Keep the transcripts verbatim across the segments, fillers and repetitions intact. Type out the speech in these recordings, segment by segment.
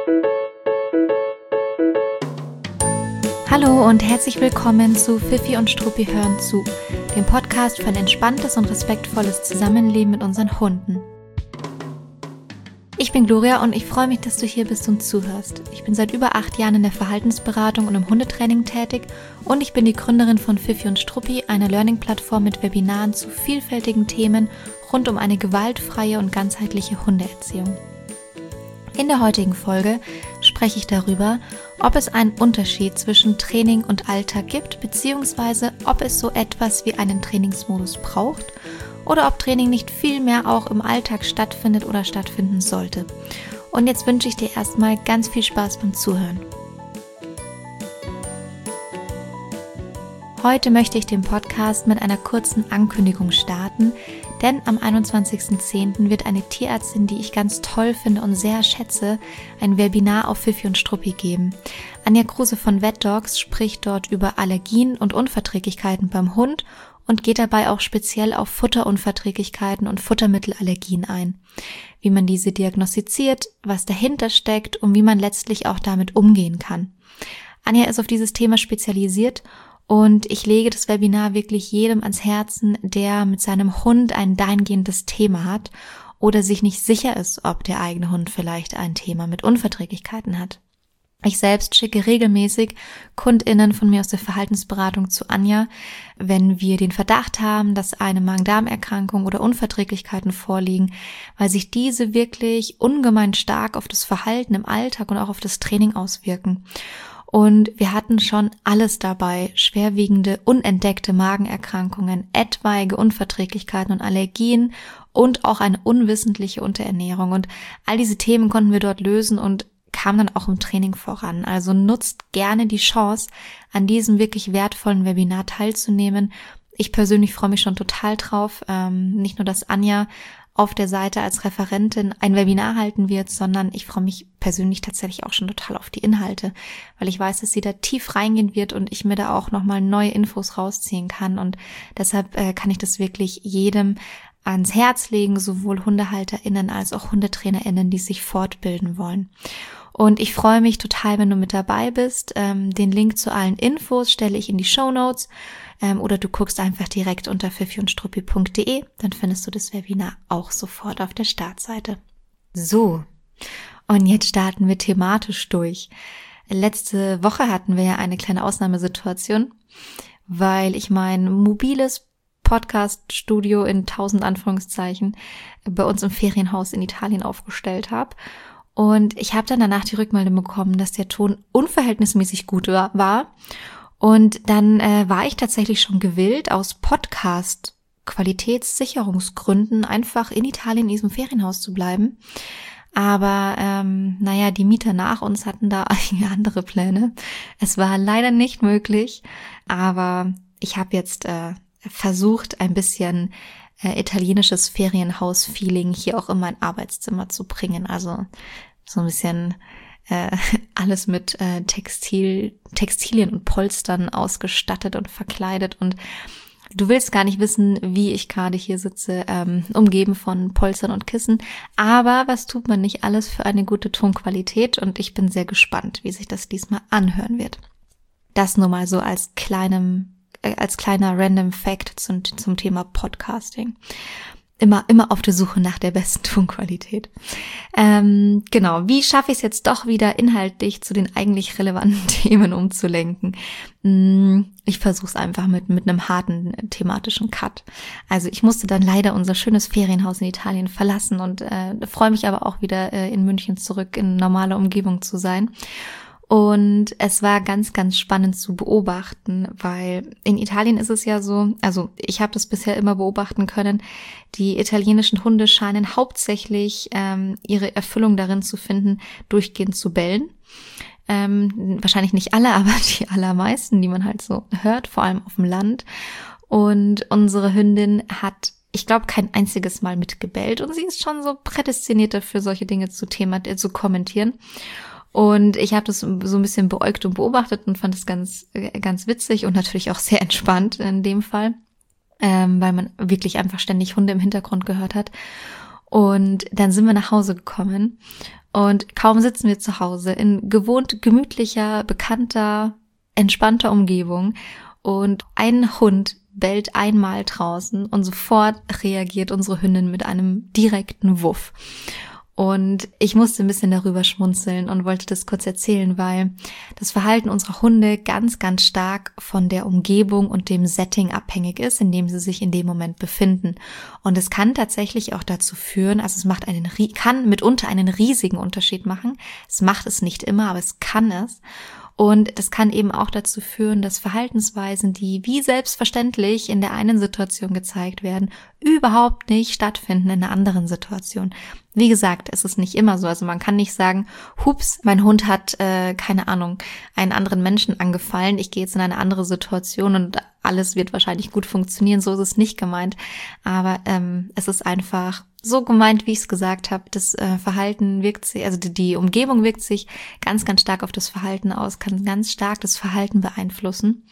Hallo und herzlich willkommen zu Fifi und Struppi hören zu, dem Podcast für ein entspanntes und respektvolles Zusammenleben mit unseren Hunden. Ich bin Gloria und ich freue mich, dass du hier bist und zuhörst. Ich bin seit über acht Jahren in der Verhaltensberatung und im Hundetraining tätig und ich bin die Gründerin von Fifi und Struppi, einer Learning-Plattform mit Webinaren zu vielfältigen Themen rund um eine gewaltfreie und ganzheitliche Hundeerziehung. In der heutigen Folge spreche ich darüber, ob es einen Unterschied zwischen Training und Alltag gibt, beziehungsweise ob es so etwas wie einen Trainingsmodus braucht oder ob Training nicht viel mehr auch im Alltag stattfindet oder stattfinden sollte. Und jetzt wünsche ich dir erstmal ganz viel Spaß beim Zuhören. Heute möchte ich den Podcast mit einer kurzen Ankündigung starten, denn am einundzwanzigsten zehnten wird eine Tierärztin, die ich ganz toll finde und sehr schätze, ein Webinar auf Fifi und Struppi geben. Anja Kruse von VetDogs spricht dort über Allergien und Unverträglichkeiten beim Hund und geht dabei auch speziell auf Futterunverträglichkeiten und Futtermittelallergien ein. Wie man diese diagnostiziert, was dahinter steckt und wie man letztlich auch damit umgehen kann. Anja ist auf dieses Thema spezialisiert und ich lege das Webinar wirklich jedem ans Herzen, der mit seinem Hund ein dahingehendes Thema hat oder sich nicht sicher ist, ob der eigene Hund vielleicht ein Thema mit Unverträglichkeiten hat. Ich selbst schicke regelmäßig KundInnen von mir aus der Verhaltensberatung zu Anja, wenn wir den Verdacht haben, dass eine Magen-Darm-Erkrankung oder Unverträglichkeiten vorliegen, weil sich diese wirklich ungemein stark auf das Verhalten im Alltag und auch auf das Training auswirken. Und wir hatten schon alles dabei, schwerwiegende, unentdeckte Magenerkrankungen, etwaige Unverträglichkeiten und Allergien und auch eine unwissentliche Unterernährung. Und all diese Themen konnten wir dort lösen und kamen dann auch im Training voran. Also nutzt gerne die Chance, an diesem wirklich wertvollen Webinar teilzunehmen. Ich persönlich freue mich schon total drauf. Ähm, nicht nur, dass Anja auf der Seite als Referentin ein Webinar halten wird, sondern ich freue mich persönlich tatsächlich auch schon total auf die Inhalte, weil ich weiß, dass sie da tief reingehen wird und ich mir da auch nochmal neue Infos rausziehen kann und deshalb äh, kann ich das wirklich jedem ans Herz legen, sowohl HundehalterInnen als auch HundetrainerInnen, die sich fortbilden wollen. Und ich freue mich total, wenn du mit dabei bist. Ähm, den Link zu allen Infos stelle ich in die Shownotes ähm, oder du guckst einfach direkt unter fifi und struppi punkt de, dann findest du das Webinar auch sofort auf der Startseite. So, und jetzt starten wir thematisch durch. Letzte Woche hatten wir ja eine kleine Ausnahmesituation, weil ich mein mobiles Podcast-Studio in tausend Anführungszeichen bei uns im Ferienhaus in Italien aufgestellt habe. Und ich habe dann danach die Rückmeldung bekommen, dass der Ton unverhältnismäßig gut war. Und dann äh, war ich tatsächlich schon gewillt, aus Podcast-Qualitätssicherungsgründen einfach in Italien in diesem Ferienhaus zu bleiben. Aber ähm, naja, die Mieter nach uns hatten da einige andere Pläne. Es war leider nicht möglich, aber ich habe jetzt äh, versucht, ein bisschen äh, italienisches Ferienhaus-Feeling hier auch in mein Arbeitszimmer zu bringen. Also so ein bisschen äh, alles mit äh, Textil, Textilien und Polstern ausgestattet und verkleidet. Und du willst gar nicht wissen, wie ich gerade hier sitze, ähm, umgeben von Polstern und Kissen. Aber was tut man nicht alles für eine gute Tonqualität? Und ich bin sehr gespannt, wie sich das diesmal anhören wird. Das nur mal so als kleinem als kleiner Random Fact zum, zum Thema Podcasting. Immer, immer auf der Suche nach der besten Tonqualität. Ähm, genau, wie schaffe ich es jetzt doch wieder inhaltlich zu den eigentlich relevanten Themen umzulenken? Ich versuche es einfach mit, mit einem harten thematischen Cut. Also ich musste dann leider unser schönes Ferienhaus in Italien verlassen und äh, freue mich aber auch wieder äh, in München zurück in normale Umgebung zu sein. Und es war ganz, ganz spannend zu beobachten, weil in Italien ist es ja so, also ich habe das bisher immer beobachten können, die italienischen Hunde scheinen hauptsächlich ähm, ihre Erfüllung darin zu finden, durchgehend zu bellen. Ähm, wahrscheinlich nicht alle, aber die allermeisten, die man halt so hört, vor allem auf dem Land. Und unsere Hündin hat, ich glaube, kein einziges Mal mitgebellt und sie ist schon so prädestiniert dafür, solche Dinge zu Thema, äh, zu kommentieren. Und ich habe das so ein bisschen beäugt und beobachtet und fand es ganz, ganz witzig und natürlich auch sehr entspannt in dem Fall, ähm, weil man wirklich einfach ständig Hunde im Hintergrund gehört hat. Und dann sind wir nach Hause gekommen Und kaum sitzen wir zu Hause in gewohnt gemütlicher, bekannter, entspannter Umgebung und ein Hund bellt einmal draußen und sofort reagiert unsere Hündin mit einem direkten Wuff. Und ich musste ein bisschen darüber schmunzeln und wollte das kurz erzählen, weil das Verhalten unserer Hunde ganz, ganz stark von der Umgebung und dem Setting abhängig ist, in dem sie sich in dem Moment befinden. Und es kann tatsächlich auch dazu führen, also es macht einen, kann mitunter einen riesigen Unterschied machen. Es macht es nicht immer, aber es kann es. Und das kann eben auch dazu führen, dass Verhaltensweisen, die wie selbstverständlich in der einen Situation gezeigt werden, überhaupt nicht stattfinden in einer anderen Situation. Wie gesagt, es ist nicht immer so. Also man kann nicht sagen, hups, mein Hund hat, äh, keine Ahnung, einen anderen Menschen angefallen. Ich gehe jetzt in eine andere Situation und alles wird wahrscheinlich gut funktionieren. So ist es nicht gemeint. Aber ähm, es ist einfach so gemeint, wie ich es gesagt habe. Das äh, Verhalten wirkt sich, also die, die Umgebung wirkt sich ganz, ganz stark auf das Verhalten aus, kann ganz stark das Verhalten beeinflussen.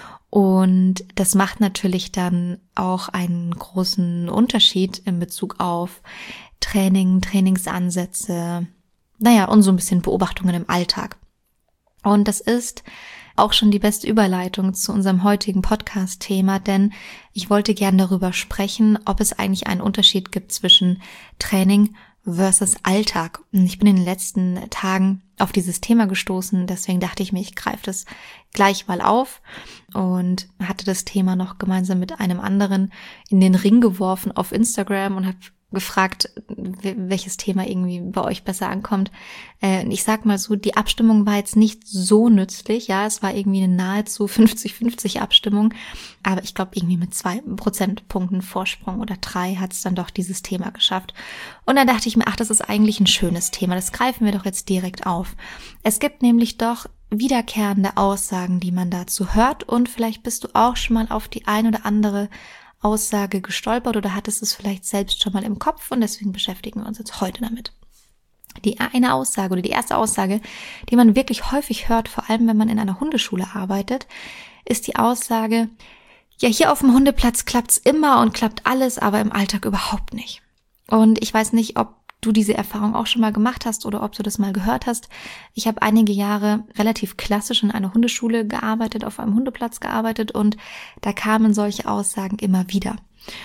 Und das macht natürlich dann auch einen großen Unterschied in Bezug auf Training, Trainingsansätze, naja, und so ein bisschen Beobachtungen im Alltag. Und das ist auch schon die beste Überleitung zu unserem heutigen Podcast-Thema, denn ich wollte gern darüber sprechen, ob es eigentlich einen Unterschied gibt zwischen Training versus Alltag. Und ich bin in den letzten Tagen auf dieses Thema gestoßen, deswegen dachte ich mir, ich greife das gleich mal auf und hatte das Thema noch gemeinsam mit einem anderen in den Ring geworfen auf Instagram und habe gefragt, welches Thema irgendwie bei euch besser ankommt. Und ich sag mal so, die Abstimmung war jetzt nicht so nützlich. Ja, es war irgendwie eine nahezu fünfzig fünfzig Abstimmung. Aber ich glaube, irgendwie mit zwei Prozentpunkten Vorsprung oder drei hat es dann doch dieses Thema geschafft. Und dann dachte ich mir, ach, das ist eigentlich ein schönes Thema. Das greifen wir doch jetzt direkt auf. Es gibt nämlich doch wiederkehrende Aussagen, die man dazu hört. Und vielleicht bist du auch schon mal auf die ein oder andere Aussage gestolpert oder hattest es vielleicht selbst schon mal im Kopf und deswegen beschäftigen wir uns jetzt heute damit. Die eine Aussage oder die erste Aussage, die man wirklich häufig hört, vor allem wenn man in einer Hundeschule arbeitet, ist die Aussage, ja, hier auf dem Hundeplatz klappt's immer und klappt alles, aber im Alltag überhaupt nicht. Und ich weiß nicht, ob du diese Erfahrung auch schon mal gemacht hast oder ob du das mal gehört hast. Ich habe einige Jahre relativ klassisch in einer Hundeschule gearbeitet, auf einem Hundeplatz gearbeitet und da kamen solche Aussagen immer wieder.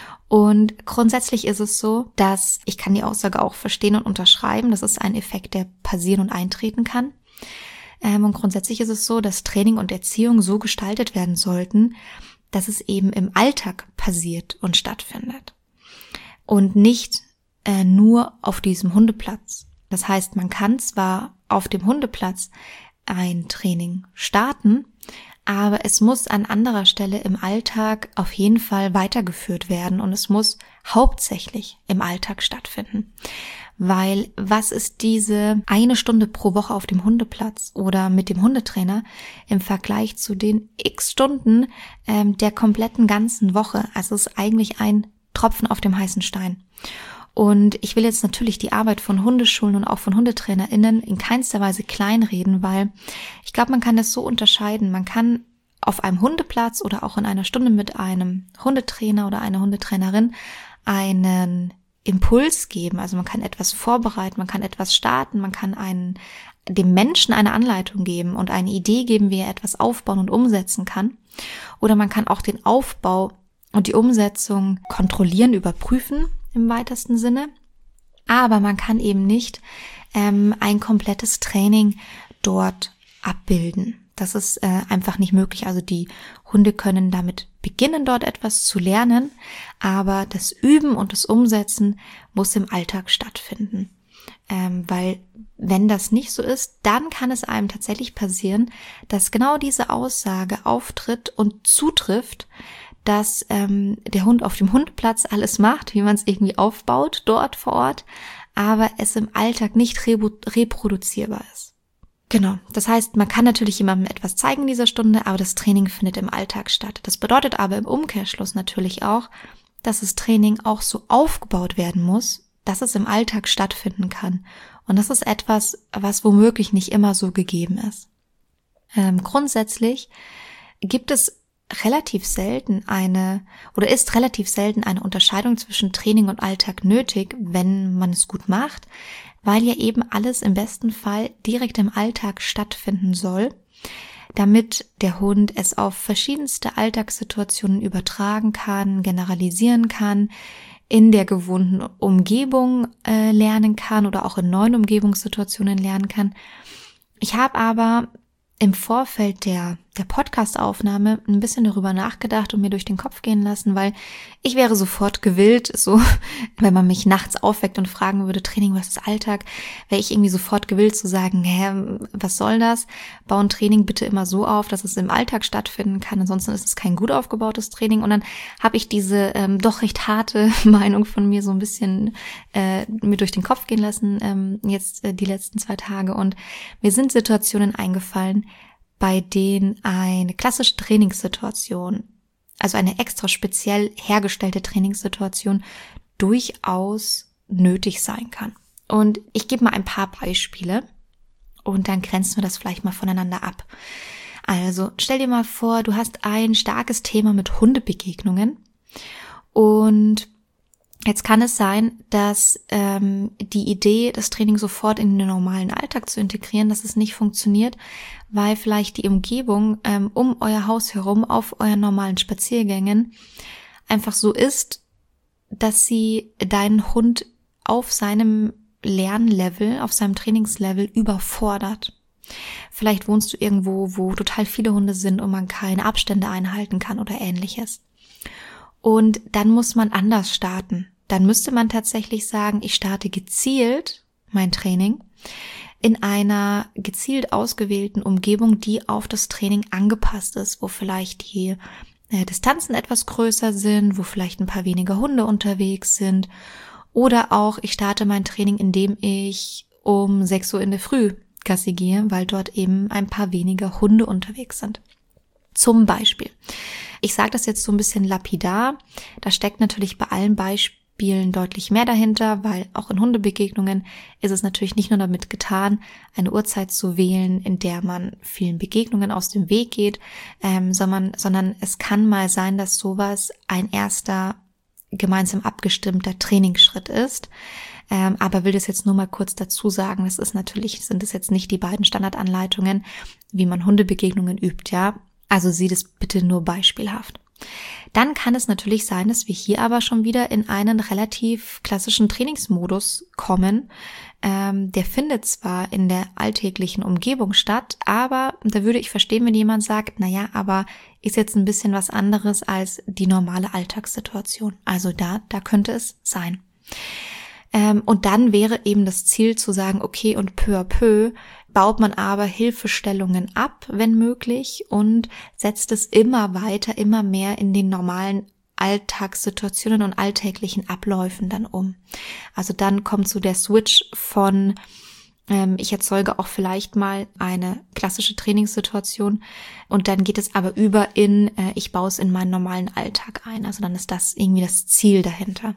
Und grundsätzlich ist es so, dass ich kann die Aussage auch verstehen und unterschreiben. Das ist ein Effekt, der passieren und eintreten kann. Und grundsätzlich ist es so, dass Training und Erziehung so gestaltet werden sollten, dass es eben im Alltag passiert und stattfindet. Und nicht Äh, nur auf diesem Hundeplatz. Das heißt, man kann zwar auf dem Hundeplatz ein Training starten, aber es muss an anderer Stelle im Alltag auf jeden Fall weitergeführt werden und es muss hauptsächlich im Alltag stattfinden. Weil was ist diese eine Stunde pro Woche auf dem Hundeplatz oder mit dem Hundetrainer im Vergleich zu den x Stunden ähm, der kompletten ganzen Woche? Also es ist eigentlich ein Tropfen auf dem heißen Stein. Und ich will jetzt natürlich die Arbeit von Hundeschulen und auch von HundetrainerInnen in keinster Weise kleinreden, weil ich glaube, man kann das so unterscheiden. Man kann auf einem Hundeplatz oder auch in einer Stunde mit einem Hundetrainer oder einer Hundetrainerin einen Impuls geben. Also man kann etwas vorbereiten, man kann etwas starten, man kann einen, dem Menschen eine Anleitung geben und eine Idee geben, wie er etwas aufbauen und umsetzen kann. Oder man kann auch den Aufbau und die Umsetzung kontrollieren, überprüfen im weitesten Sinne. Aber man kann eben nicht ähm, ein komplettes Training dort abbilden. Das ist äh, einfach nicht möglich. Also die Hunde können damit beginnen, dort etwas zu lernen, aber das Üben und das Umsetzen muss im Alltag stattfinden. Ähm, weil wenn das nicht so ist, dann kann es einem tatsächlich passieren, dass genau diese Aussage auftritt und zutrifft, dass ähm, der Hund auf dem Hundeplatz alles macht, wie man es irgendwie aufbaut, dort vor Ort, aber es im Alltag nicht rebu- reproduzierbar ist. Genau, das heißt, man kann natürlich jemandem etwas zeigen in dieser Stunde, aber das Training findet im Alltag statt. Das bedeutet aber im Umkehrschluss natürlich auch, dass das Training auch so aufgebaut werden muss, dass es im Alltag stattfinden kann. Und das ist etwas, was womöglich nicht immer so gegeben ist. Ähm, grundsätzlich gibt es relativ selten eine oder ist relativ selten eine Unterscheidung zwischen Training und Alltag nötig, wenn man es gut macht, weil ja eben alles im besten Fall direkt im Alltag stattfinden soll, damit der Hund es auf verschiedenste Alltagssituationen übertragen kann, generalisieren kann, in der gewohnten Umgebung äh, lernen kann oder auch in neuen Umgebungssituationen lernen kann. Ich habe aber im Vorfeld der, der Podcast-Aufnahme ein bisschen darüber nachgedacht und mir durch den Kopf gehen lassen, weil ich wäre sofort gewillt, so, wenn man mich nachts aufweckt und fragen würde, Training versus Alltag, wäre ich irgendwie sofort gewillt zu sagen, hä, was soll das? Bauen Training bitte immer so auf, dass es im Alltag stattfinden kann, ansonsten ist es kein gut aufgebautes Training. Und dann habe ich diese ähm, doch recht harte Meinung von mir so ein bisschen äh, mir durch den Kopf gehen lassen, ähm, jetzt äh, die letzten zwei Tage. Und mir sind Situationen eingefallen, bei denen eine klassische Trainingssituation, also eine extra speziell hergestellte Trainingssituation, durchaus nötig sein kann. Und ich gebe mal ein paar Beispiele und dann grenzen wir das vielleicht mal voneinander ab. Also stell dir mal vor, du hast ein starkes Thema mit Hundebegegnungen und jetzt kann es sein, dass ähm, die Idee, das Training sofort in den normalen Alltag zu integrieren, dass es nicht funktioniert, weil vielleicht die Umgebung ähm, um euer Haus herum auf euren normalen Spaziergängen einfach so ist, dass sie deinen Hund auf seinem Lernlevel, auf seinem Trainingslevel überfordert. Vielleicht wohnst du irgendwo, wo total viele Hunde sind und man keine Abstände einhalten kann oder ähnliches. Und dann muss man anders starten. Dann müsste man tatsächlich sagen, ich starte gezielt mein Training in einer gezielt ausgewählten Umgebung, die auf das Training angepasst ist, wo vielleicht die äh, Distanzen etwas größer sind, wo vielleicht ein paar weniger Hunde unterwegs sind. Oder auch, ich starte mein Training, indem ich um sechs Uhr in der Früh Gassi gehe, weil dort eben ein paar weniger Hunde unterwegs sind. Zum Beispiel. Ich sage das jetzt so ein bisschen lapidar. Da steckt natürlich bei allen Beispielen deutlich mehr dahinter, weil auch in Hundebegegnungen ist es natürlich nicht nur damit getan, eine Uhrzeit zu wählen, in der man vielen Begegnungen aus dem Weg geht, ähm, sondern, sondern es kann mal sein, dass sowas ein erster gemeinsam abgestimmter Trainingsschritt ist. Ähm, aber will das jetzt nur mal kurz dazu sagen, das ist natürlich, sind es jetzt nicht die beiden Standardanleitungen, wie man Hundebegegnungen übt, ja. Also sieh das bitte nur beispielhaft. Dann kann es natürlich sein, dass wir hier aber schon wieder in einen relativ klassischen Trainingsmodus kommen. Ähm, der findet zwar in der alltäglichen Umgebung statt, aber da würde ich verstehen, wenn jemand sagt, naja, aber ist jetzt ein bisschen was anderes als die normale Alltagssituation. Also da, da könnte es sein. Ähm, und dann wäre eben das Ziel zu sagen, okay, und peu à peu baut man aber Hilfestellungen ab, wenn möglich, und setzt es immer weiter, immer mehr in den normalen Alltagssituationen und alltäglichen Abläufen dann um. Also dann kommt so der Switch von, ähm, ich erzeuge auch vielleicht mal eine klassische Trainingssituation und dann geht es aber über in, äh, ich baue es in meinen normalen Alltag ein. Also dann ist das irgendwie das Ziel dahinter.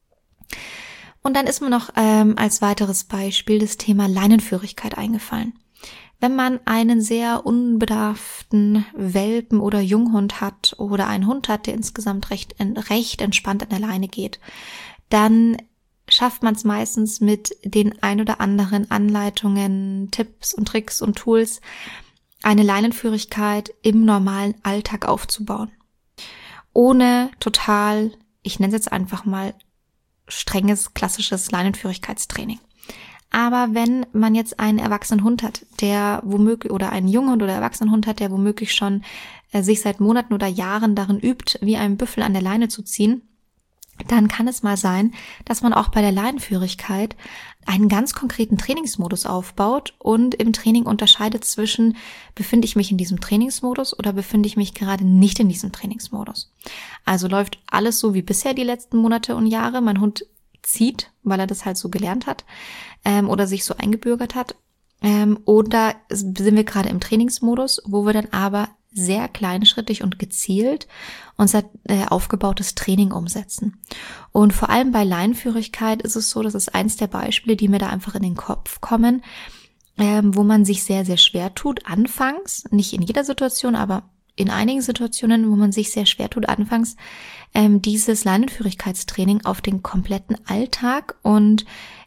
Und dann ist mir noch ähm, als weiteres Beispiel das Thema Leinenführigkeit eingefallen. Wenn man einen sehr unbedarften Welpen oder Junghund hat oder einen Hund hat, der insgesamt recht, recht entspannt an der Leine geht, dann schafft man es meistens mit den ein oder anderen Anleitungen, Tipps und Tricks und Tools, eine Leinenführigkeit im normalen Alltag aufzubauen. Ohne total, ich nenne es jetzt einfach mal, strenges, klassisches Leinenführigkeitstraining. Aber wenn man jetzt einen erwachsenen Hund hat, der womöglich, oder einen Junghund oder erwachsenen Hund hat, der womöglich schon äh, sich seit Monaten oder Jahren darin übt, wie ein Büffel an der Leine zu ziehen, dann kann es mal sein, dass man auch bei der Leinenführigkeit einen ganz konkreten Trainingsmodus aufbaut und im Training unterscheidet zwischen, befinde ich mich in diesem Trainingsmodus oder befinde ich mich gerade nicht in diesem Trainingsmodus. Also läuft alles so wie bisher die letzten Monate und Jahre. Mein Hund zieht, weil er das halt so gelernt hat ähm, oder sich so eingebürgert hat. Ähm, oder sind wir gerade im Trainingsmodus, wo wir dann aber sehr kleinschrittig und gezielt unser äh, aufgebautes Training umsetzen. Und vor allem bei Leinenführigkeit ist es so, das ist eins der Beispiele, die mir da einfach in den Kopf kommen, ähm, wo man sich sehr, sehr schwer tut, anfangs, nicht in jeder Situation, aber in einigen Situationen, wo man sich sehr schwer tut, anfangs ähm, dieses Leinenführigkeitstraining auf den kompletten Alltag und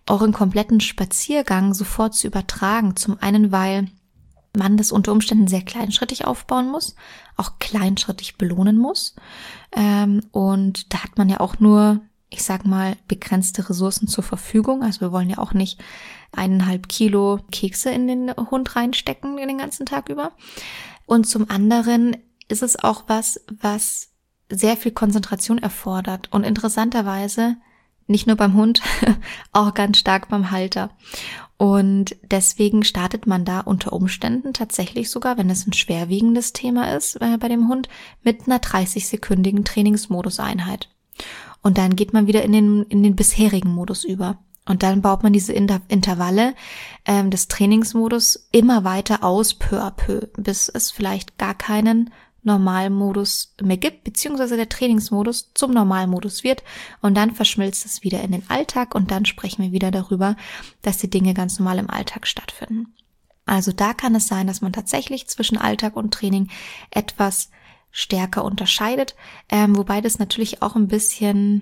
euren kompletten Spaziergang sofort zu übertragen. Zum einen, weil man das unter Umständen sehr kleinschrittig aufbauen muss, auch kleinschrittig belohnen muss. Ähm, und da hat man ja auch nur, ich sag mal, begrenzte Ressourcen zur Verfügung. Also wir wollen ja auch nicht eineinhalb Kilo Kekse in den Hund reinstecken den ganzen Tag über. Und zum anderen ist es auch was, was sehr viel Konzentration erfordert. Und interessanterweise nicht nur beim Hund, auch ganz stark beim Halter. Und deswegen startet man da unter Umständen tatsächlich sogar, wenn es ein schwerwiegendes Thema ist äh, bei dem Hund, mit einer dreißig-sekündigen Trainingsmoduseinheit. Und dann geht man wieder in den in den bisherigen Modus über. Und dann baut man diese Inter- Intervalle ähm, des Trainingsmodus immer weiter aus, peu à peu, bis es vielleicht gar keinen Normalmodus mehr gibt, beziehungsweise der Trainingsmodus zum Normalmodus wird, und dann verschmilzt es wieder in den Alltag und dann sprechen wir wieder darüber, dass die Dinge ganz normal im Alltag stattfinden. Also da kann es sein, dass man tatsächlich zwischen Alltag und Training etwas stärker unterscheidet, ähm, wobei das natürlich auch ein bisschen,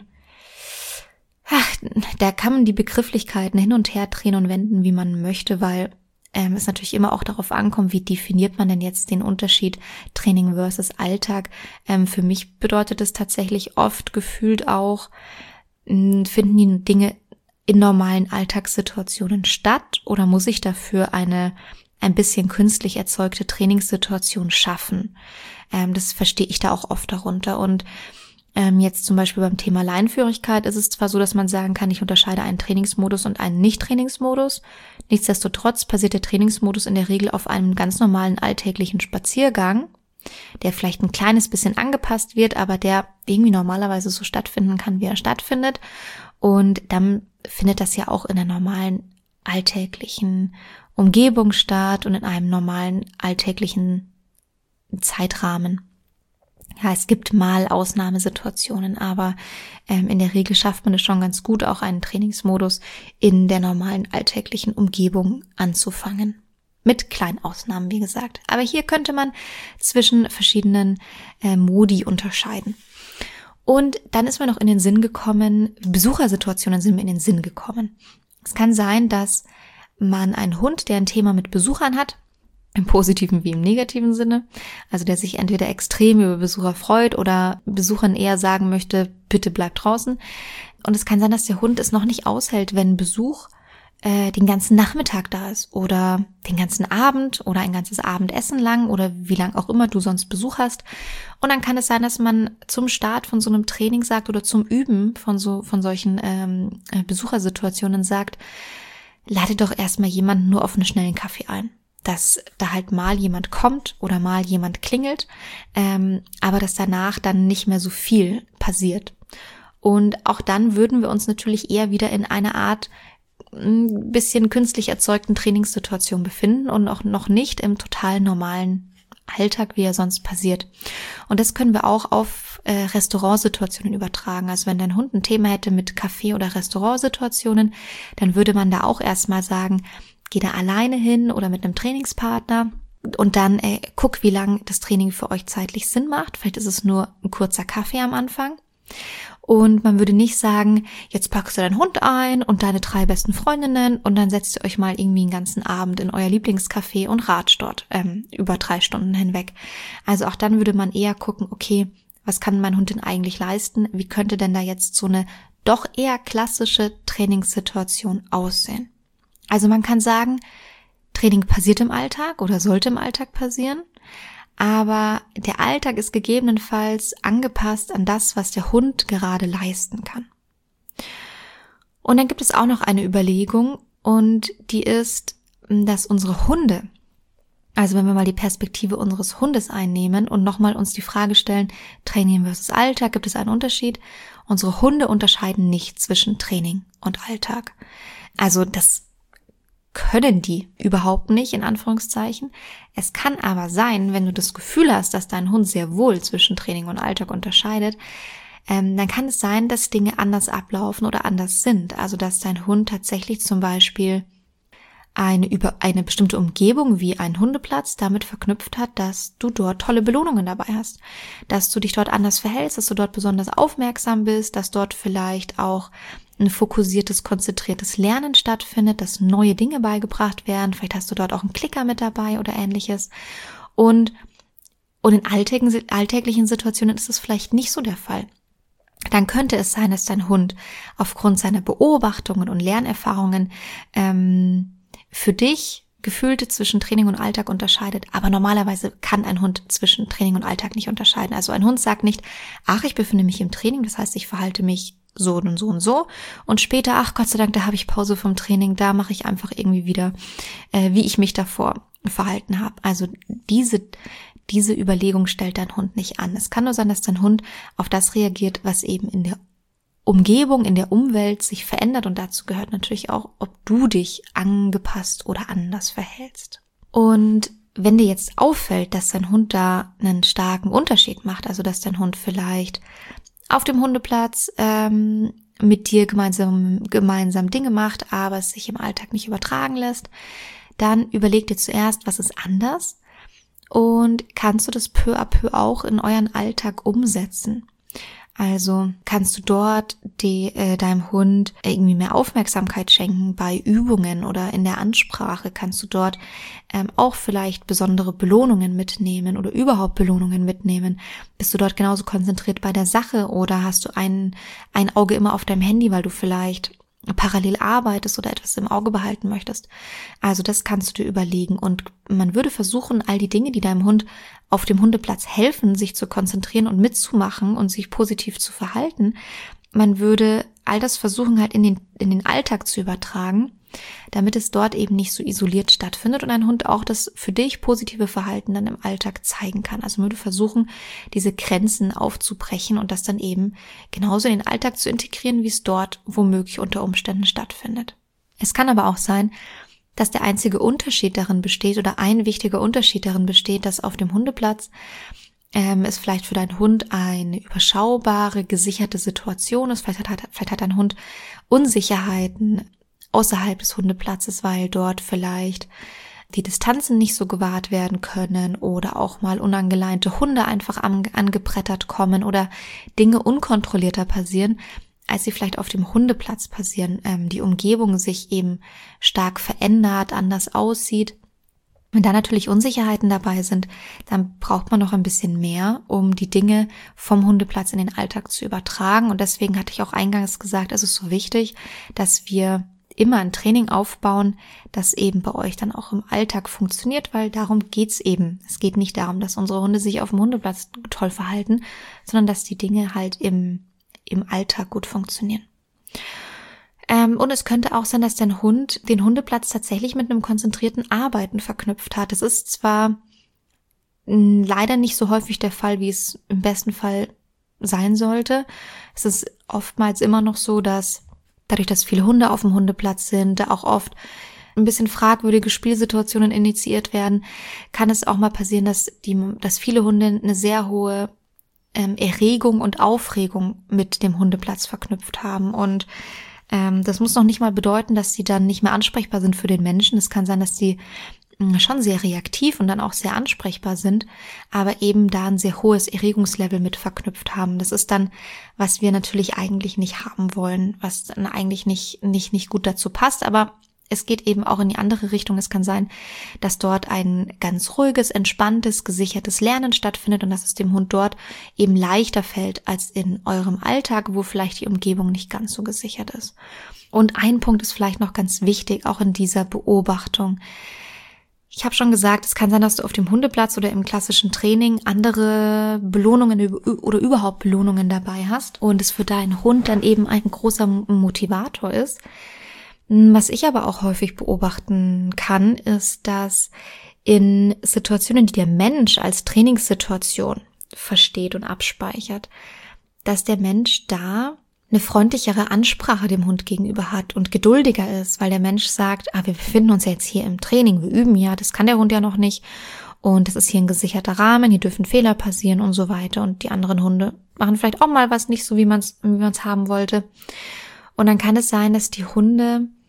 ach, da kann man die Begrifflichkeiten hin und her drehen und wenden, wie man möchte, weil ähm, es natürlich immer auch darauf ankommt, wie definiert man denn jetzt den Unterschied Training versus Alltag. Ähm, für mich bedeutet es tatsächlich oft gefühlt auch, mh, finden die Dinge in normalen Alltagssituationen statt oder muss ich dafür eine ein bisschen künstlich erzeugte Trainingssituation schaffen? Ähm, das verstehe ich da auch oft darunter. Und ähm, jetzt zum Beispiel beim Thema Leinenführigkeit ist es zwar so, dass man sagen kann, ich unterscheide einen Trainingsmodus und einen Nicht-Trainingsmodus. Nichtsdestotrotz passiert der Trainingsmodus in der Regel auf einem ganz normalen alltäglichen Spaziergang, der vielleicht ein kleines bisschen angepasst wird, aber der irgendwie normalerweise so stattfinden kann, wie er stattfindet. Und dann findet das ja auch in der normalen alltäglichen Umgebung statt und in einem normalen alltäglichen Zeitrahmen. Ja, es gibt mal Ausnahmesituationen, aber ähm, in der Regel schafft man es schon ganz gut, auch einen Trainingsmodus in der normalen alltäglichen Umgebung anzufangen. Mit kleinen Ausnahmen, wie gesagt. Aber hier könnte man zwischen verschiedenen äh, Modi unterscheiden. Und dann ist mir noch in den Sinn gekommen, Besuchersituationen sind mir in den Sinn gekommen. Es kann sein, dass man einen Hund, der ein Thema mit Besuchern hat, im positiven wie im negativen Sinne, also der sich entweder extrem über Besucher freut oder Besuchern eher sagen möchte, bitte bleib draußen. Und es kann sein, dass der Hund es noch nicht aushält, wenn Besuch äh, den ganzen Nachmittag da ist oder den ganzen Abend oder ein ganzes Abendessen lang oder wie lang auch immer du sonst Besuch hast. Und dann kann es sein, dass man zum Start von so einem Training sagt oder zum Üben von so von solchen ähm, Besuchersituationen sagt, lade doch erstmal jemanden nur auf einen schnellen Kaffee ein. Dass da halt mal jemand kommt oder mal jemand klingelt, ähm, aber dass danach dann nicht mehr so viel passiert. Und auch dann würden wir uns natürlich eher wieder in einer Art ein bisschen künstlich erzeugten Trainingssituation befinden und auch noch nicht im total normalen Alltag, wie er sonst passiert. Und das können wir auch auf äh, Restaurantsituationen übertragen. Also wenn dein Hund ein Thema hätte mit Café- oder Restaurantsituationen, dann würde man da auch erstmal sagen, geh da alleine hin oder mit einem Trainingspartner und dann ey, guck, wie lang das Training für euch zeitlich Sinn macht. Vielleicht ist es nur ein kurzer Kaffee am Anfang. Und man würde nicht sagen, jetzt packst du deinen Hund ein und deine drei besten Freundinnen und dann setzt ihr euch mal irgendwie einen ganzen Abend in euer Lieblingscafé und ratscht dort ähm, über drei Stunden hinweg. Also auch dann würde man eher gucken, okay, was kann mein Hund denn eigentlich leisten? Wie könnte denn da jetzt so eine doch eher klassische Trainingssituation aussehen? Also man kann sagen, Training passiert im Alltag oder sollte im Alltag passieren, aber der Alltag ist gegebenenfalls angepasst an das, was der Hund gerade leisten kann. Und dann gibt es auch noch eine Überlegung und die ist, dass unsere Hunde, also wenn wir mal die Perspektive unseres Hundes einnehmen und nochmal uns die Frage stellen, Training versus Alltag, gibt es einen Unterschied? Unsere Hunde unterscheiden nicht zwischen Training und Alltag. Also das können die überhaupt nicht, in Anführungszeichen. Es kann aber sein, wenn du das Gefühl hast, dass dein Hund sehr wohl zwischen Training und Alltag unterscheidet, ähm, dann kann es sein, dass Dinge anders ablaufen oder anders sind. Also dass dein Hund tatsächlich zum Beispiel eine über eine bestimmte Umgebung wie ein Hundeplatz damit verknüpft hat, dass du dort tolle Belohnungen dabei hast, dass du dich dort anders verhältst, dass du dort besonders aufmerksam bist, dass dort vielleicht auch ein fokussiertes, konzentriertes Lernen stattfindet, dass neue Dinge beigebracht werden, vielleicht hast du dort auch einen Klicker mit dabei oder ähnliches. Und, und in alltäglichen, alltäglichen Situationen ist es vielleicht nicht so der Fall. Dann könnte es sein, dass dein Hund aufgrund seiner Beobachtungen und Lernerfahrungen ähm, für dich Gefühlte zwischen Training und Alltag unterscheidet. Aber normalerweise kann ein Hund zwischen Training und Alltag nicht unterscheiden. Also ein Hund sagt nicht, ach, ich befinde mich im Training, das heißt, ich verhalte mich so und so und so. Und später, ach Gott sei Dank, da habe ich Pause vom Training, da mache ich einfach irgendwie wieder, äh, wie ich mich davor verhalten habe. Also diese diese Überlegung stellt dein Hund nicht an. Es kann nur sein, dass dein Hund auf das reagiert, was eben in der Umgebung, in der Umwelt sich verändert, und dazu gehört natürlich auch, ob du dich angepasst oder anders verhältst. Und wenn dir jetzt auffällt, dass dein Hund da einen starken Unterschied macht, also dass dein Hund vielleicht auf dem Hundeplatz ähm, mit dir gemeinsam gemeinsam Dinge macht, aber es sich im Alltag nicht übertragen lässt, dann überleg dir zuerst, was ist anders, und kannst du das peu à peu auch in euren Alltag umsetzen. Also kannst du dort die, äh, deinem Hund irgendwie mehr Aufmerksamkeit schenken bei Übungen oder in der Ansprache, kannst du dort ähm, auch vielleicht besondere Belohnungen mitnehmen oder überhaupt Belohnungen mitnehmen. Bist du dort genauso konzentriert bei der Sache oder hast du ein, ein Auge immer auf deinem Handy, weil du vielleicht parallel arbeitest oder etwas im Auge behalten möchtest. Also das kannst du dir überlegen, und man würde versuchen, all die Dinge, die deinem Hund auf dem Hundeplatz helfen, sich zu konzentrieren und mitzumachen und sich positiv zu verhalten, man würde all das versuchen halt in den, in den Alltag zu übertragen, damit es dort eben nicht so isoliert stattfindet und ein Hund auch das für dich positive Verhalten dann im Alltag zeigen kann. Also man würde versuchen, diese Grenzen aufzubrechen und das dann eben genauso in den Alltag zu integrieren, wie es dort womöglich unter Umständen stattfindet. Es kann aber auch sein, dass der einzige Unterschied darin besteht oder ein wichtiger Unterschied darin besteht, dass auf dem Hundeplatz ähm, es vielleicht für deinen Hund eine überschaubare, gesicherte Situation ist. Vielleicht hat, vielleicht hat dein Hund Unsicherheiten außerhalb des Hundeplatzes, weil dort vielleicht die Distanzen nicht so gewahrt werden können oder auch mal unangeleinte Hunde einfach angebrettert kommen oder Dinge unkontrollierter passieren, als sie vielleicht auf dem Hundeplatz passieren. Ähm, die Umgebung sich eben stark verändert, anders aussieht. Wenn da natürlich Unsicherheiten dabei sind, dann braucht man noch ein bisschen mehr, um die Dinge vom Hundeplatz in den Alltag zu übertragen. Und deswegen hatte ich auch eingangs gesagt, es ist so wichtig, dass wir immer ein Training aufbauen, das eben bei euch dann auch im Alltag funktioniert, weil darum geht's eben. Es geht nicht darum, dass unsere Hunde sich auf dem Hundeplatz toll verhalten, sondern dass die Dinge halt im, im Alltag gut funktionieren. Ähm, und es könnte auch sein, dass dein Hund den Hundeplatz tatsächlich mit einem konzentrierten Arbeiten verknüpft hat. Das ist zwar mh, leider nicht so häufig der Fall, wie es im besten Fall sein sollte. Es ist oftmals immer noch so, dass dadurch, dass viele Hunde auf dem Hundeplatz sind, da auch oft ein bisschen fragwürdige Spielsituationen initiiert werden, kann es auch mal passieren, dass die, dass viele Hunde eine sehr hohe ähm, Erregung und Aufregung mit dem Hundeplatz verknüpft haben. Und ähm, das muss noch nicht mal bedeuten, dass sie dann nicht mehr ansprechbar sind für den Menschen. Es kann sein, dass die schon sehr reaktiv und dann auch sehr ansprechbar sind, aber eben da ein sehr hohes Erregungslevel mit verknüpft haben. Das ist dann, was wir natürlich eigentlich nicht haben wollen, was dann eigentlich nicht nicht nicht gut dazu passt, aber es geht eben auch in die andere Richtung. Es kann sein, dass dort ein ganz ruhiges, entspanntes, gesichertes Lernen stattfindet und dass es dem Hund dort eben leichter fällt als in eurem Alltag, wo vielleicht die Umgebung nicht ganz so gesichert ist. Und ein Punkt ist vielleicht noch ganz wichtig, auch in dieser Beobachtung. Ich habe schon gesagt, es kann sein, dass du auf dem Hundeplatz oder im klassischen Training andere Belohnungen oder überhaupt Belohnungen dabei hast und es für deinen Hund dann eben ein großer Motivator ist. Was ich aber auch häufig beobachten kann, ist, dass in Situationen, die der Mensch als Trainingssituation versteht und abspeichert, dass der Mensch da eine freundlichere Ansprache dem Hund gegenüber hat und geduldiger ist, weil der Mensch sagt, ah, wir befinden uns ja jetzt hier im Training, wir üben ja, das kann der Hund ja noch nicht und das ist hier ein gesicherter Rahmen, hier dürfen Fehler passieren und so weiter und die anderen Hunde machen vielleicht auch mal was nicht so, wie man es wie man es haben wollte. Und dann kann es sein, dass die Hunde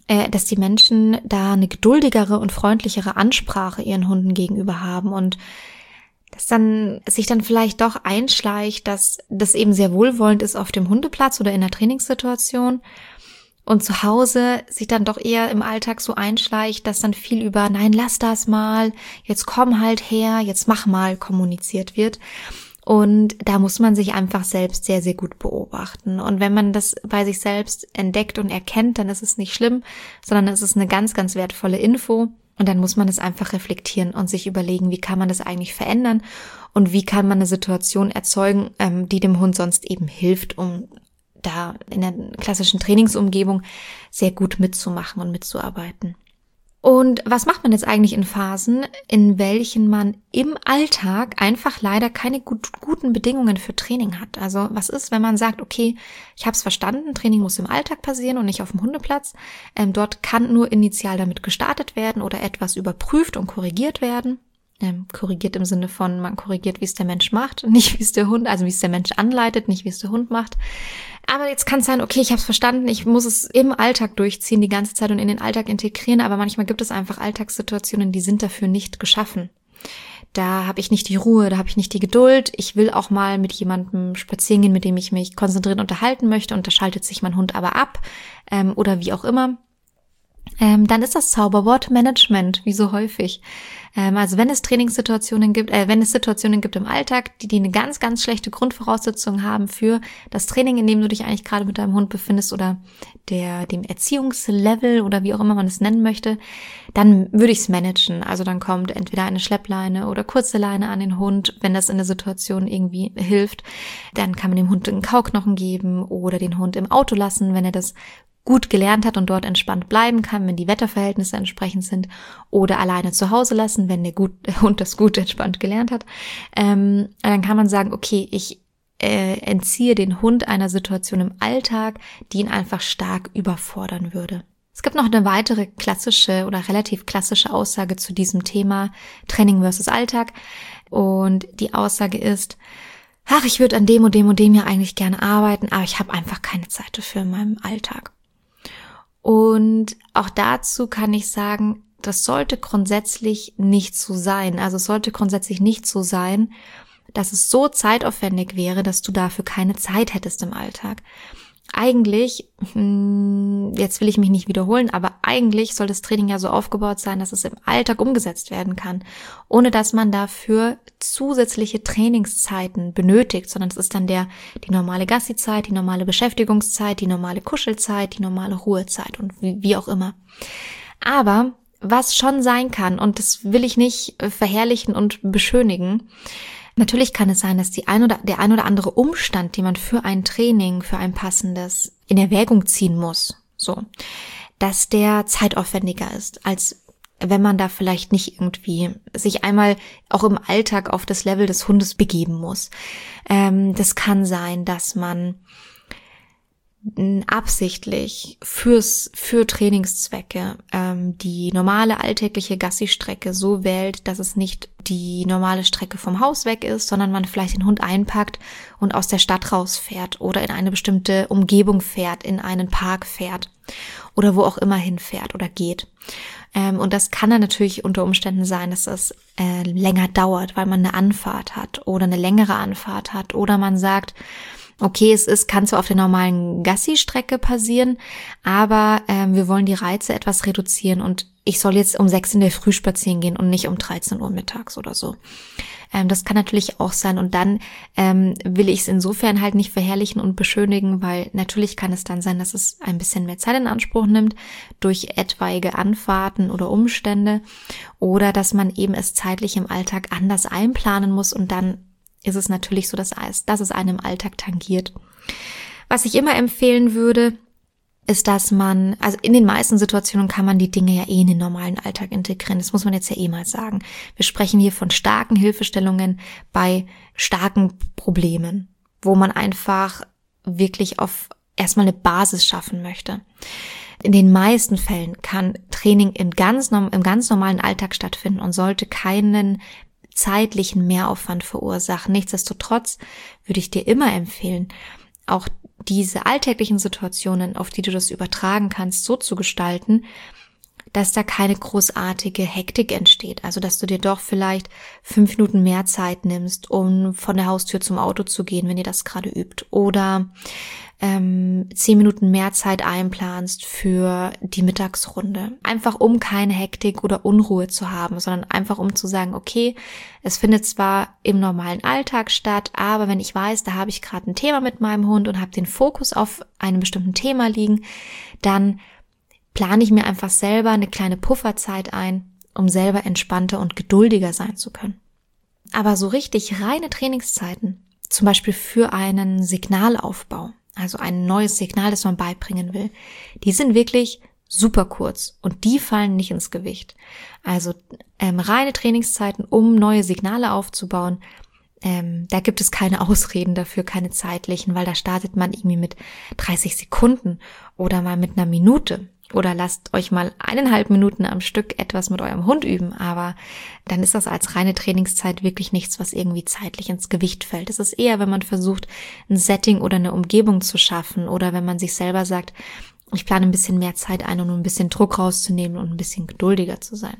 äh, dass die Menschen da eine geduldigere und freundlichere Ansprache ihren Hunden gegenüber haben und dass dann sich dann vielleicht doch einschleicht, dass das eben sehr wohlwollend ist auf dem Hundeplatz oder in der Trainingssituation und zu Hause sich dann doch eher im Alltag so einschleicht, dass dann viel über nein, lass das mal, jetzt komm halt her, jetzt mach mal kommuniziert wird. Und da muss man sich einfach selbst sehr, sehr gut beobachten. Und wenn man das bei sich selbst entdeckt und erkennt, dann ist es nicht schlimm, sondern es ist eine ganz, ganz wertvolle Info. Und dann muss man es einfach reflektieren und sich überlegen, wie kann man das eigentlich verändern und wie kann man eine Situation erzeugen, ähm, die dem Hund sonst eben hilft, um da in der klassischen Trainingsumgebung sehr gut mitzumachen und mitzuarbeiten. Und was macht man jetzt eigentlich in Phasen, in welchen man im Alltag einfach leider keine gut, guten Bedingungen für Training hat? Also was ist, wenn man sagt, okay, ich habe es verstanden, Training muss im Alltag passieren und nicht auf dem Hundeplatz. Ähm, dort kann nur initial damit gestartet werden oder etwas überprüft und korrigiert werden. Ähm, korrigiert im Sinne von, man korrigiert, wie es der Mensch macht, nicht wie es der Hund, also wie es der Mensch anleitet, nicht wie es der Hund macht. Aber jetzt kann es sein, okay, ich habe es verstanden, ich muss es im Alltag durchziehen, die ganze Zeit und in den Alltag integrieren, aber manchmal gibt es einfach Alltagssituationen, die sind dafür nicht geschaffen. Da habe ich nicht die Ruhe, da habe ich nicht die Geduld. Ich will auch mal mit jemandem spazieren gehen, mit dem ich mich konzentriert unterhalten möchte und da schaltet sich mein Hund aber ab ähm, oder wie auch immer. Ähm, dann ist das Zauberwort Management, wie so häufig. Ähm, also wenn es Trainingssituationen gibt, äh, wenn es Situationen gibt im Alltag, die, die eine ganz, ganz schlechte Grundvoraussetzung haben für das Training, in dem du dich eigentlich gerade mit deinem Hund befindest oder der dem Erziehungslevel oder wie auch immer man es nennen möchte, dann würde ich es managen. Also dann kommt entweder eine Schleppleine oder kurze Leine an den Hund, wenn das in der Situation irgendwie hilft. Dann kann man dem Hund einen Kauknochen geben oder den Hund im Auto lassen, wenn er das gut gelernt hat und dort entspannt bleiben kann, wenn die Wetterverhältnisse entsprechend sind, oder alleine zu Hause lassen, wenn der, gut, der Hund das gut entspannt gelernt hat. Ähm, dann kann man sagen, okay, ich äh, entziehe den Hund einer Situation im Alltag, die ihn einfach stark überfordern würde. Es gibt noch eine weitere klassische oder relativ klassische Aussage zu diesem Thema Training versus Alltag und die Aussage ist, ach, ich würde an dem und dem und dem ja eigentlich gerne arbeiten, aber ich habe einfach keine Zeit dafür in meinem Alltag. Und auch dazu kann ich sagen, das sollte grundsätzlich nicht so sein. Also es sollte grundsätzlich nicht so sein, dass es so zeitaufwendig wäre, dass du dafür keine Zeit hättest im Alltag. Eigentlich, jetzt will ich mich nicht wiederholen, aber eigentlich soll das Training ja so aufgebaut sein, dass es im Alltag umgesetzt werden kann, ohne dass man dafür zusätzliche Trainingszeiten benötigt, sondern es ist dann der die normale Gassi-Zeit, die normale Beschäftigungszeit, die normale Kuschelzeit, die normale Ruhezeit und wie, wie auch immer. Aber was schon sein kann, und das will ich nicht verherrlichen und beschönigen, natürlich kann es sein, dass die ein oder, der ein oder andere Umstand, den man für ein Training, für ein passendes in Erwägung ziehen muss, so, dass der zeitaufwendiger ist, als wenn man da vielleicht nicht irgendwie sich einmal auch im Alltag auf das Level des Hundes begeben muss. Ähm, das kann sein, dass man absichtlich fürs für Trainingszwecke ähm, die normale alltägliche Gassi-Strecke so wählt, dass es nicht die normale Strecke vom Haus weg ist, sondern man vielleicht den Hund einpackt und aus der Stadt rausfährt oder in eine bestimmte Umgebung fährt, in einen Park fährt oder wo auch immer hinfährt oder geht. Ähm, und das kann dann natürlich unter Umständen sein, dass es äh, länger dauert, weil man eine Anfahrt hat oder eine längere Anfahrt hat oder man sagt, okay, es ist, kann zwar auf der normalen Gassi-Strecke passieren, aber ähm, wir wollen die Reize etwas reduzieren und ich soll jetzt um sechs in der Früh spazieren gehen und nicht um dreizehn Uhr mittags oder so. Ähm, das kann natürlich auch sein und dann ähm, will ich es insofern halt nicht verherrlichen und beschönigen, weil natürlich kann es dann sein, dass es ein bisschen mehr Zeit in Anspruch nimmt durch etwaige Anfahrten oder Umstände oder dass man eben es zeitlich im Alltag anders einplanen muss und dann ist es natürlich so, dass es, dass es einen im Alltag tangiert. Was ich immer empfehlen würde, ist, dass man, also in den meisten Situationen kann man die Dinge ja eh in den normalen Alltag integrieren. Das muss man jetzt ja eh mal sagen. Wir sprechen hier von starken Hilfestellungen bei starken Problemen, wo man einfach wirklich auf erstmal eine Basis schaffen möchte. In den meisten Fällen kann Training im ganz, im ganz normalen Alltag stattfinden und sollte keinen zeitlichen Mehraufwand verursachen. Nichtsdestotrotz würde ich dir immer empfehlen, auch diese alltäglichen Situationen, auf die du das übertragen kannst, so zu gestalten, dass da keine großartige Hektik entsteht. Also, dass du dir doch vielleicht fünf Minuten mehr Zeit nimmst, um von der Haustür zum Auto zu gehen, wenn ihr das gerade übt. Oder ähm, zehn Minuten mehr Zeit einplanst für die Mittagsrunde. Einfach um keine Hektik oder Unruhe zu haben, sondern einfach um zu sagen, okay, es findet zwar im normalen Alltag statt, aber wenn ich weiß, da habe ich gerade ein Thema mit meinem Hund und habe den Fokus auf einem bestimmten Thema liegen, dann plane ich mir einfach selber eine kleine Pufferzeit ein, um selber entspannter und geduldiger sein zu können. Aber so richtig reine Trainingszeiten, zum Beispiel für einen Signalaufbau, also ein neues Signal, das man beibringen will, die sind wirklich super kurz und die fallen nicht ins Gewicht. Also ähm, reine Trainingszeiten, um neue Signale aufzubauen, ähm, da gibt es keine Ausreden dafür, keine zeitlichen, weil da startet man irgendwie mit dreißig Sekunden oder mal mit einer Minute. Oder lasst euch mal eineinhalb Minuten am Stück etwas mit eurem Hund üben, aber dann ist das als reine Trainingszeit wirklich nichts, was irgendwie zeitlich ins Gewicht fällt. Es ist eher, wenn man versucht, ein Setting oder eine Umgebung zu schaffen oder wenn man sich selber sagt, ich plane ein bisschen mehr Zeit ein, um ein bisschen Druck rauszunehmen und ein bisschen geduldiger zu sein.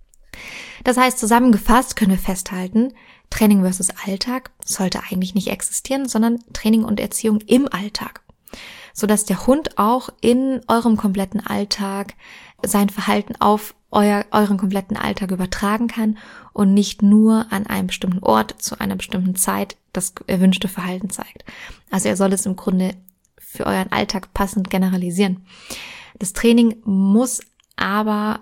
Das heißt, zusammengefasst können wir festhalten, Training versus Alltag sollte eigentlich nicht existieren, sondern Training und Erziehung im Alltag. Sodass der Hund auch in eurem kompletten Alltag sein Verhalten auf euer, euren kompletten Alltag übertragen kann und nicht nur an einem bestimmten Ort zu einer bestimmten Zeit das erwünschte Verhalten zeigt. Also er soll es im Grunde für euren Alltag passend generalisieren. Das Training muss aber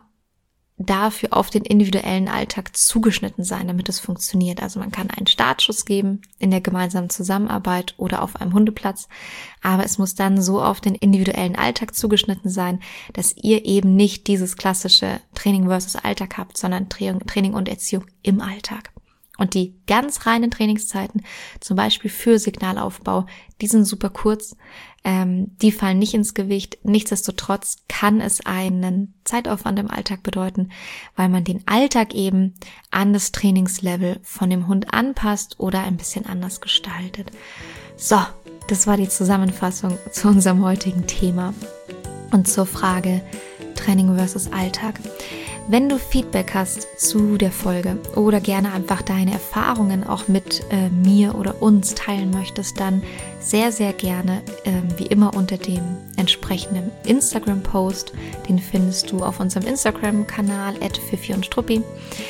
dafür auf den individuellen Alltag zugeschnitten sein, damit es funktioniert. Also man kann einen Startschuss geben in der gemeinsamen Zusammenarbeit oder auf einem Hundeplatz, aber es muss dann so auf den individuellen Alltag zugeschnitten sein, dass ihr eben nicht dieses klassische Training versus Alltag habt, sondern Training und Erziehung im Alltag. Und die ganz reinen Trainingszeiten, zum Beispiel für Signalaufbau, die sind super kurz, ähm, die fallen nicht ins Gewicht. Nichtsdestotrotz kann es einen Zeitaufwand im Alltag bedeuten, weil man den Alltag eben an das Trainingslevel von dem Hund anpasst oder ein bisschen anders gestaltet. So, das war die Zusammenfassung zu unserem heutigen Thema und zur Frage Training versus Alltag. Wenn du Feedback hast zu der Folge oder gerne einfach deine Erfahrungen auch mit äh, mir oder uns teilen möchtest, dann sehr, sehr gerne, äh, wie immer unter dem entsprechenden Instagram-Post. Den findest du auf unserem Instagram-Kanal at Fifi und Struppi.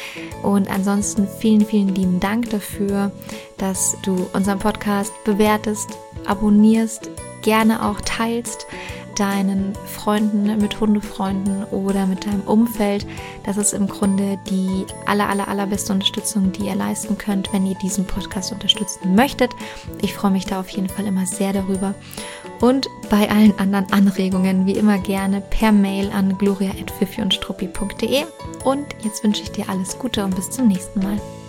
Und ansonsten vielen, vielen lieben Dank dafür, dass du unseren Podcast bewertest, abonnierst, gerne auch teilst, deinen Freunden, mit Hundefreunden oder mit deinem Umfeld. Das ist im Grunde die aller, aller, allerbeste Unterstützung, die ihr leisten könnt, wenn ihr diesen Podcast unterstützen möchtet. Ich freue mich da auf jeden Fall immer sehr darüber. Und bei allen anderen Anregungen, wie immer gerne per Mail an gloria at fifi und struppi punkt de. Und jetzt wünsche ich dir alles Gute und bis zum nächsten Mal.